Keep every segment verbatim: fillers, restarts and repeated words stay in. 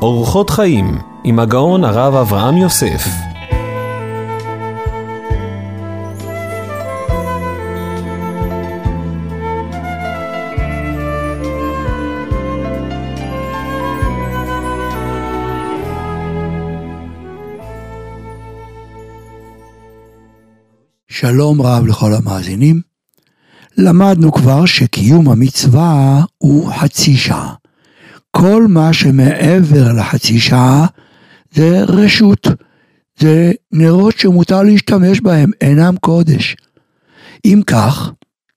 אורחות חיים עם הגאון הרב אברהם יוסף. שלום רב לכל המאזינים. למדנו כבר שקיום המצווה הוא חצי שעה. כל מה שמעבר לחצי שעה זה רשות, זה נרות שמותר להשתמש בהם, אינם קודש. אם כך,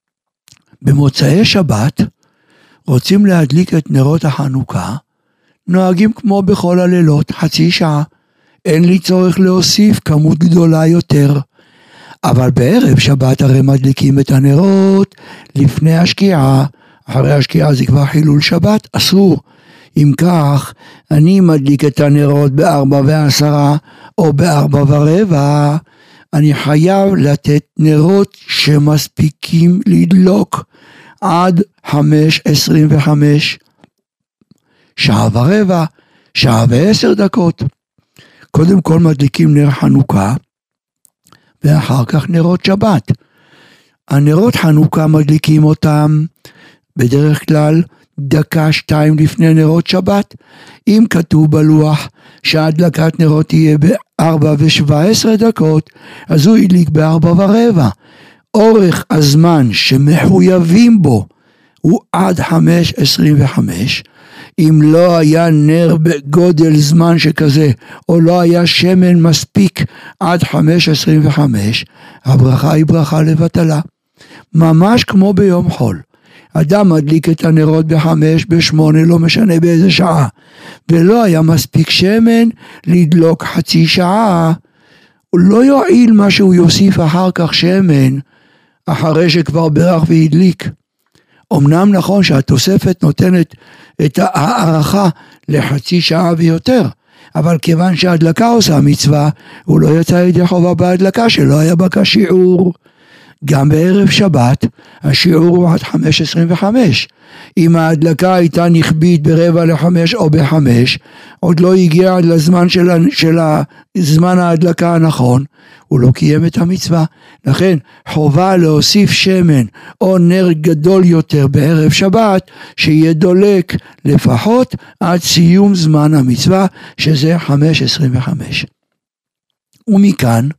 במוצאי שבת רוצים להדליק את נרות החנוכה, נוהגים כמו בכל הלילות, חצי שעה. אין לי צורך להוסיף כמות גדולה יותר. אבל בערב שבת הרי מדליקים את הנרות לפני השקיעה, אחרי השקיעה זה כבר חילול שבת, אסור. אם כך, אני מדליק את הנרות בארבע ועשרה או בארבע ורבע, אני חייב לתת נרות שמספיקים לדלוק עד חמש עשרים וחמש, שעה ורבע, שעה ועשר דקות. קודם כל מדליקים נר חנוכה, ואחר כך נרות שבת. הנרות חנוכה מדליקים אותם בדרך כלל דקה שתיים לפני נרות שבת. אם כתוב בלוח שהדלקת נרות תהיה בארבע ושבע עשרה דקות, אז הוא ידליק בארבע ורבע. אורך הזמן שמחויבים בו הוא עד חמש עשרים וחמש. אם לא היה נר בגודל זמן שכזה, או לא היה שמן מספיק עד חמש עשרים וחמש, הברכה היא ברכה לבטלה. ממש כמו ביום חול. אדם מדליק את הנרות בחמש, בשמונה, לא משנה באיזה שעה, ולא היה מספיק שמן לדלוק חצי שעה, הוא לא יועיל מה שהוא יוסיף אחר כך שמן, אחרי שכבר ברך והדליק. אמנם נכון שהתוספת נותנת את הערכה לחצי שעה ויותר, אבל כיוון שההדלקה עושה מצווה, הוא לא יצא ידי חובה בהדלקה שלא היה בה כשיעור. גם בערב שבת, השיעור הוא עד חמש עשרים וחמש. אם ההדלקה הייתה נכבית ברבע לחמש או בחמש, עוד לא הגיע עד לזמן של, של זמן ההדלקה הנכון, הוא לא קיים את המצווה. לכן חובה להוסיף שמן או נר גדול יותר בערב שבת, שיהיה דולק לפחות עד סיום זמן המצווה, שזה חמש עשרים וחמש. ומכאן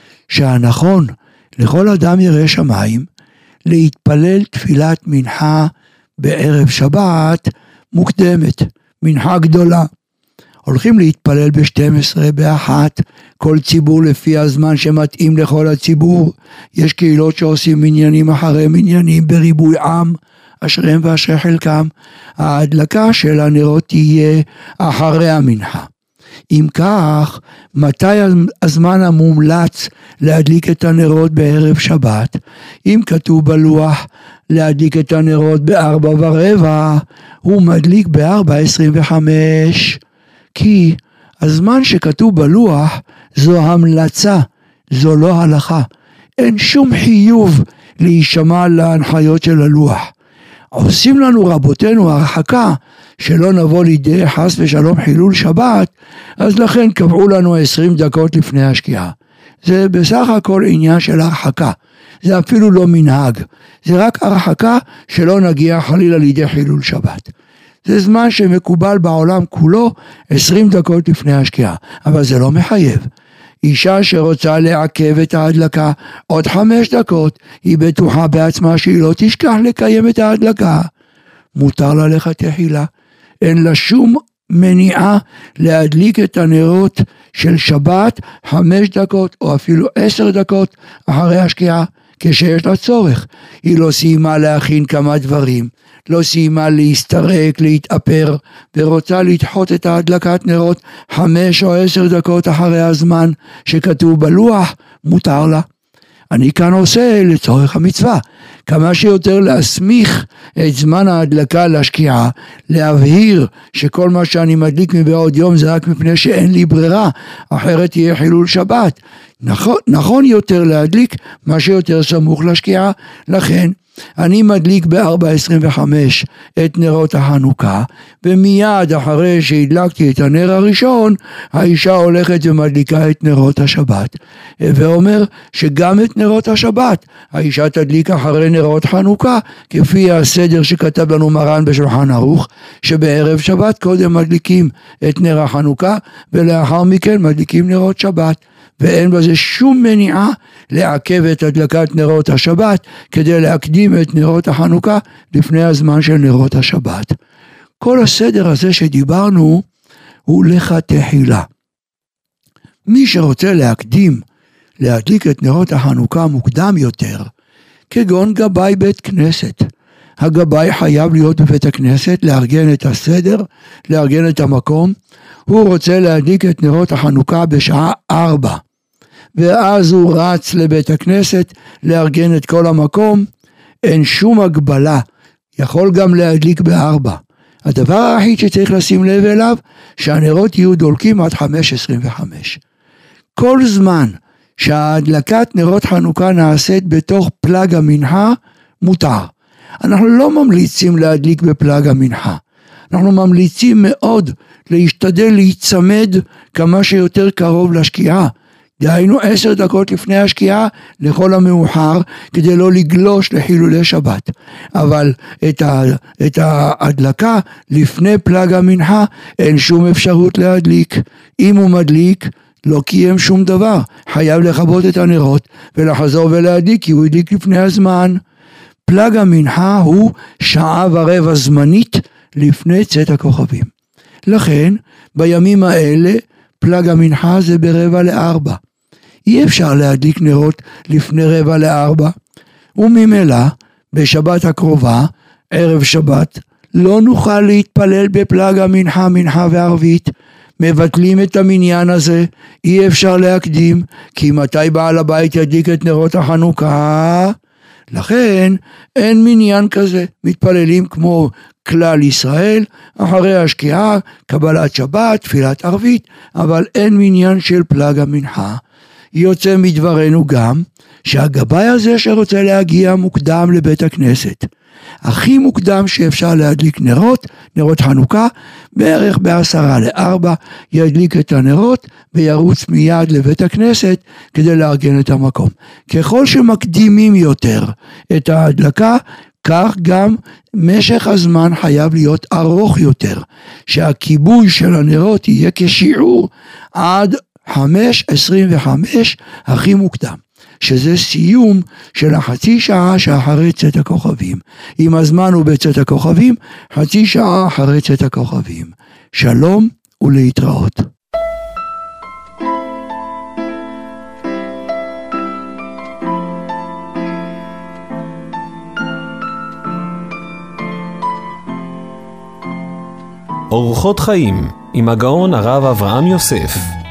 שהנכון לכל אדם ירא שמיים להתפלל תפילת מנחה בערב שבת מוקדמת, מנחה גדולה. הולכים להתפלל ב-שתים עשרה, באחת, כל ציבור לפי הזמן שמתאים לכל הציבור. יש קהילות שעושים מניינים אחרי מניינים בריבוי עם, אשריהם ואשרי חלקם. ההדלקה של הנרות תהיה אחרי המנחה. אם כך, מתי הזמן המומלץ להדליק את הנרות בערב שבת? אם כתוב בלוח להדליק את הנרות בארבע ורבע, הוא מדליק בארבע עשרים וחמש, כי הזמן שכתוב בלוח זו המלצה, זו לא הלכה. אין שום חיוב להישמע להנחיות של הלוח. עושים לנו רבותינו הרחקה שלא נבוא לידי חס ושלום חילול שבת, אז לכן קבעו לנו עשרים דקות לפני השקיעה. זה בסך הכל עניין של הרחקה, זה אפילו לא מנהג, זה רק הרחקה שלא נגיע חלילה לידי חילול שבת. זה זמן שמקובל בעולם כולו עשרים דקות לפני השקיעה, אבל זה לא מחייב. אישה שרוצה לעכב את ההדלקה עוד חמש דקות, היא בטוחה בעצמה שהיא לא תשכח לקיים את ההדלקה. מותר לה לכתחילה, אין לה שום מניעה להדליק את הנרות של שבת חמש דקות או אפילו עשר דקות אחרי השקיעה, כשיש לה צורך. היא לא סיימה להכין כמה דברים, לא סיימה להסתרק, להתאפר, ורוצה לדחות את ההדלקת נרות חמש או עשר דקות אחרי הזמן שכתוב בלוח, מותר לה. אני כאן עושה לצורך המצווה, כמה שיותר להסמיך את זמן ההדלקה לשקיעה, להבהיר שכל מה שאני מדליק מבעוד יום זה רק מפני שאין לי ברירה, אחרת יהיה חילול שבת. נכון, נכון יותר להדליק מה שיותר סמוך לשקיעה, לכן אני מדליק ב-ארבע עשרים וחמש את נרות החנוכה, ומיד אחרי שהדלקתי את הנר הראשון, האישה הולכת ומדליקה את נרות השבת, ואומר שגם את נרות השבת האישה תדליק אחרי נרות חנוכה, כפי הסדר שכתב לנו מרן בשולחן ערוך, שבערב שבת קודם מדליקים את נר החנוכה, ולאחר מכן מדליקים נרות שבת, ואין בזה שום מניעה לעכב את הדלקת נרות השבת, כדי להקדים את נרות החנוכה לפני הזמן של נרות השבת. כל הסדר הזה שדיברנו הוא לכתחילה. מי שרוצה להקדים, להדליק את נרות החנוכה מוקדם יותר, כגון גבאי בית כנסת. הגבאי חייב להיות בבית הכנסת, לארגן את הסדר, לארגן את המקום. הוא רוצה להדליק את נרות החנוכה בשעה ארבע. ואז הוא רץ לבית הכנסת, לארגן את כל המקום. אין שום הגבלה, יכול גם להדליק בארבע. הדבר היחיד שצריך לשים לב אליו, שהנרות יהיו דולקים עד חמש עשרים וחמש. כל זמן שההדלקת נרות חנוכה נעשית בתוך פלג המנחה, מותר. אנחנו לא ממליצים להדליק בפלג המנחה. אנחנו ממליצים מאוד להשתדל להיצמד כמה שיותר קרוב לשקיעה. דהיינו עשר דקות לפני השקיעה לכל המאוחר, כדי לא לגלוש לחילולי שבת. אבל את, ה, את ההדלקה לפני פלג המנחה אין שום אפשרות להדליק. אם הוא מדליק, לא קיים שום דבר. חייב לכבות את הנרות ולחזור ולהדליק, כי הוא הדליק לפני הזמן. פלג המנחה הוא שעה ורבע זמנית לפני צאת הכוכבים. לכן בימים האלה פלג המנחה זה ברבע לארבע. אי אפשר להדליק נרות לפני רבע לארבע, וממילא בשבת הקרובה, ערב שבת, לא נוכל להתפלל בפלג המנחה, מנחה וערבית. מבטלים את המניין הזה, אי אפשר להקדים, כי מתי בעל הבית ידליק את נרות החנוכה? לכן אין מניין כזה, מתפללים כמו כלל ישראל, אחרי השקיעה, קבלת שבת, תפילת ערבית, אבל אין מניין של פלג המנחה. יוצא מדברנו גם שהגבאי הזה שרוצה להגיע מוקדם לבית הכנסת, הכי מוקדם שאפשר להדליק נרות, נרות חנוכה, בערך בעשרה לארבע, ידליק את הנרות וירוץ מיד לבית הכנסת כדי לארגן את המקום. ככל שמקדימים יותר את ההדלקה, כך גם משך הזמן חייב להיות ארוך יותר, שהכיבוי של הנרות יהיה כשיעור עד חמש עשרים וחמש הכי מוקדם, שזה סיום של החצי שעה שאחרי צאת הכוכבים. אם הזמן הוא בצאת הכוכבים, חצי שעה אחרי צאת הכוכבים. שלום ולהתראות. אורחות חיים עם הגאון הרב אברהם יוסף.